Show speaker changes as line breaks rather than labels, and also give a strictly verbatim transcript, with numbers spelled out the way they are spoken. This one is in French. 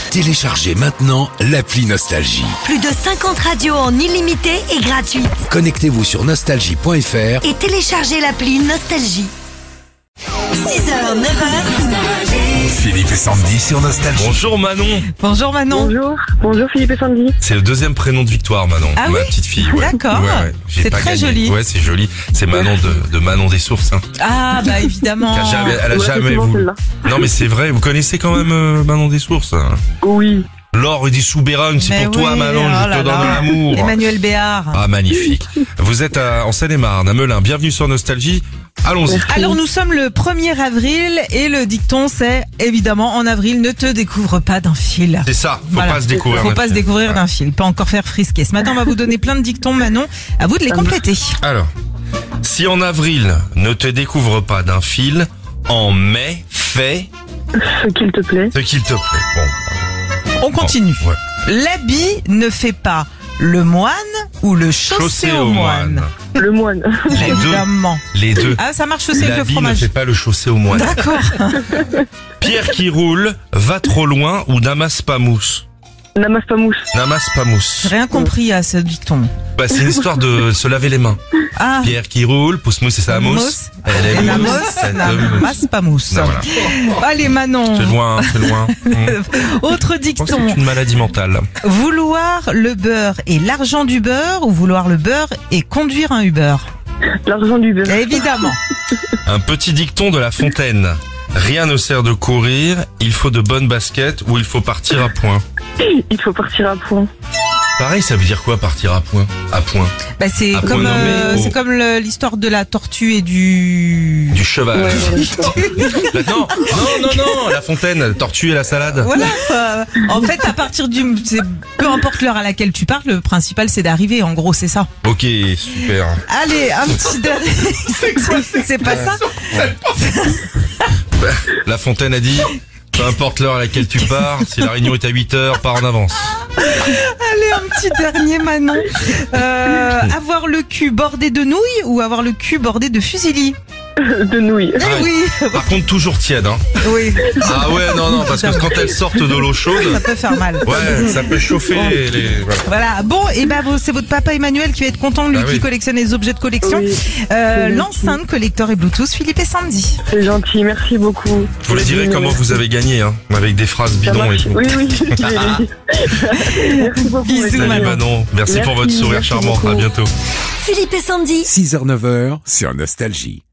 Téléchargez maintenant l'appli Nostalgie.
Plus de cinquante radios en illimité et gratuite.
Connectez-vous sur nostalgie point f r
Et téléchargez l'appli Nostalgie. six heures, neuf heures.
Philippe et Sandy sur Nostalgie.
Bonjour Manon.
Bonjour Manon.
Bonjour, bonjour Philippe et Sandy.
C'est le deuxième prénom de Victoire, Manon.
Ah
ma
oui
petite fille. Ouais.
D'accord.
Ouais, ouais. J'ai
C'est
pas
très
gagné.
joli.
Ouais, c'est joli. C'est Manon de, de Manon des Sources. Hein.
Ah bah évidemment.
Elle a jamais, elle a
Ouais,
jamais
c'est souvent
voulu.
celle-là.
Non mais c'est vrai. Vous connaissez quand même euh, Manon des Sources. Hein.
Oui.
L'or et des sous-Bérogne, c'est
Mais
pour toi
oui,
Manon.
oh
Je
là
te donne
là.
l'amour.
Emmanuel Béard.
Ah magnifique. Vous êtes à, en Seine-et-Marne, à Melun. Bienvenue sur Nostalgie. Allons-y.
Alors nous sommes le premier avril et le dicton c'est évidemment en avril ne te découvre pas d'un fil.
C'est ça. Faut
Voilà.
pas se découvrir.
Faut
d'un
pas se
film.
découvrir
Ouais.
d'un fil, pas encore faire frisquer. Ce matin on va vous donner plein de dictons Manon, à vous de les compléter.
Alors, si en avril ne te découvre pas d'un fil, en mai, fais
Ce qu'il te plaît.
ce qu'il te plaît. Bon.
On continue.
Ouais.
L'habit ne fait pas le moine ou le chaussé au moine.
Le moine.
Les deux.
Évidemment.
Les deux.
Ah ça marche aussi avec le
L'habit ne
fromage.
fait pas le chaussé au moine.
D'accord.
Pierre qui roule, va trop loin ou n'amasse pas mousse.
N'amasse pas mousse.
N'amasse pas mousse.
J'ai rien compris à ce dicton.
Bah, c'est une histoire de se laver les mains.
Ah.
Pierre qui roule, pousse mousse et sa mousse.
Mousse.
Elle est
Et la
mousse.
mousse,
cette
la
mousse.
masse pas mousse.
Non, voilà.
Allez Manon.
C'est loin, c'est loin. Hum.
Autre
Je pense que
dicton.
c'est une maladie mentale.
Vouloir le beurre et l'argent du beurre ou vouloir le beurre et conduire un Uber.
L'argent du beurre.
Évidemment.
Un petit dicton de La Fontaine. Rien ne sert de courir, il faut de bonnes baskets ou il faut partir à point.
Il faut partir à point.
Pareil, ça veut dire quoi partir à point? À point.
Bah c'est
À
comme
point nommé,
euh,
oh.
c'est comme le- l'histoire de la tortue et du.
Du cheval.
Ouais, ouais,
Bah, non, non, non, non, La Fontaine, la tortue et la salade.
Voilà. euh, en fait, à partir du, c'est- peu importe l'heure à laquelle tu parles, le principal c'est d'arriver. En gros, c'est ça.
Ok, super.
Allez, un petit dernier. C'est quoi C'est pas ça.
Bah, La Fontaine a dit, peu importe l'heure à laquelle tu pars, si la réunion est à huit heures, pars en avance.
Allez, un petit dernier Manon. Euh, avoir le cul bordé de nouilles ou avoir le cul bordé de fusilli.
De nouilles.
Eh
ouais.
oui,
Par contre, toujours tiède, hein.
oui,
Ah ouais, non, non, parce que quand elles sortent de l'eau
ça
chaude,
peut faire mal.
ouais, ça peut chauffer les... Voilà.
Voilà, bon, et ben vous- c'est votre papa Emmanuel qui va être content, lui
Ah oui.
qui collectionne les objets de collection.
Oui,
Euh,
c'est
L'enceinte collector et Bluetooth, Philippe et Sandy.
C'est gentil, merci beaucoup.
Je vous le dirai comment vous avez gagné, hein, avec des phrases
Ça
bidons et
marche.
tout.
Oui, oui, je vais le dire. Merci beaucoup.
Bisous,
monsieur.
Salut
Manon.
Manon, merci,
Merci,
pour votre sourire
merci
charmant,
beaucoup.
à bientôt.
Philippe et Sandy.
six heures neuf heures sur Nostalgie.